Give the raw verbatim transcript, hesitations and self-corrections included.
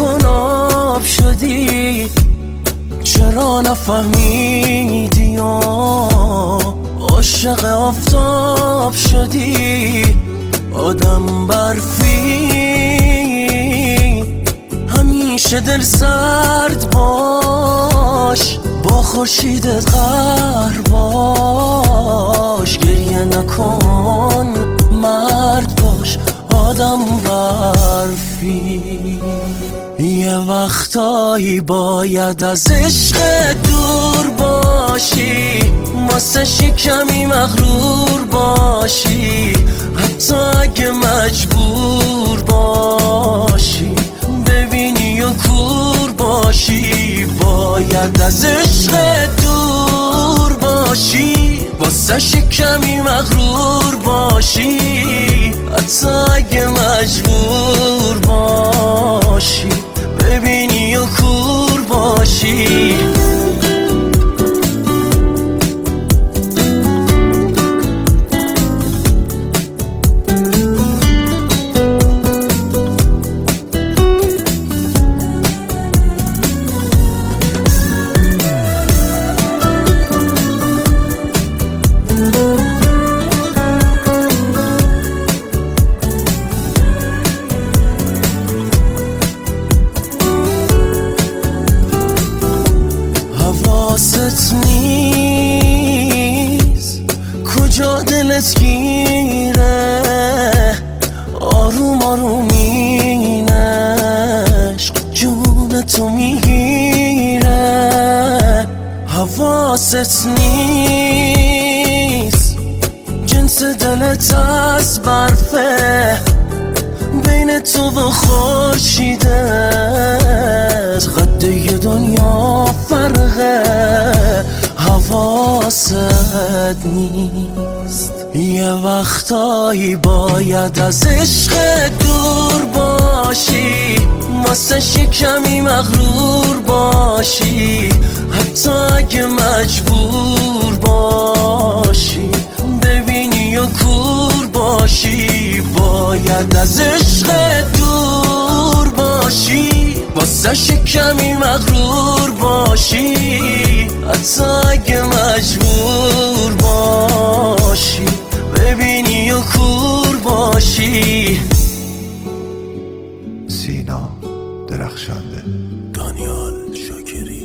نکن آب شدی، چرا نفهمیدی یا عاشق آفتاب شدی؟ آدم برفی همیشه دل سرد باش، با خورشیدت قهر باش. گریه نکن مرد باش، آدم برفی. یه وقتایی باید از عشق دور باشی، واسه کمی مغرور باشی، حتی اگه مجبور باشی ببینی و کور باشی. باید از عشق دور باشی، واسه کمی مغرور باشی، حتی اگه مجبور باشی ببینی و کور باشی. حواست نیست کجا دلت گیره، آروم آروم این عشق جون تو میگیره. حواست نیست جنس دلت از برفه، بین تو و خورشیدت قد یه دنیا فرقه. حواست نیست یه وقتایی باید از عشق دور باشی، واسه کمی مغرور باشی، حتی اگه مجبور باشی ببینی و کور باشی. باید از عشق دور باشی، واسه کمی مغرور باشی، حتی اگه مجبور باشی ببینی و کور باشی. سینا درخشنده. دانیال شاکری.